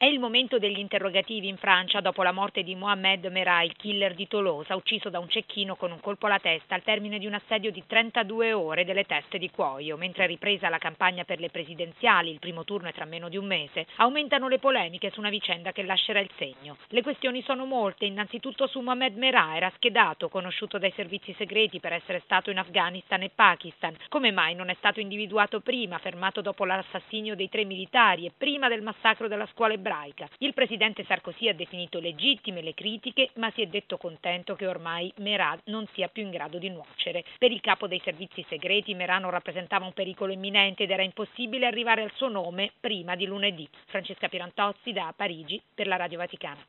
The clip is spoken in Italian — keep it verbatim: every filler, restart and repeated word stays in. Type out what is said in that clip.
È il momento degli interrogativi in Francia dopo la morte di Mohamed Merah, il killer di Tolosa, ucciso da un cecchino con un colpo alla testa al termine di un assedio di trentadue ore delle teste di cuoio. Mentre è ripresa la campagna per le presidenziali, il primo turno è tra meno di un mese, aumentano le polemiche su una vicenda che lascerà il segno. Le questioni sono molte, innanzitutto su Mohamed Merah. Era schedato, conosciuto dai servizi segreti per essere stato in Afghanistan e Pakistan. Come mai non è stato individuato prima, fermato dopo l'assassinio dei tre militari e prima del massacro della scuola ebraica? Il presidente Sarkozy ha definito legittime le critiche, ma si è detto contento che ormai Merah non sia più in grado di nuocere. Per il capo dei servizi segreti Merah non rappresentava un pericolo imminente ed era impossibile arrivare al suo nome prima di lunedì. Francesca Pirantozzi da Parigi per la Radio Vaticana.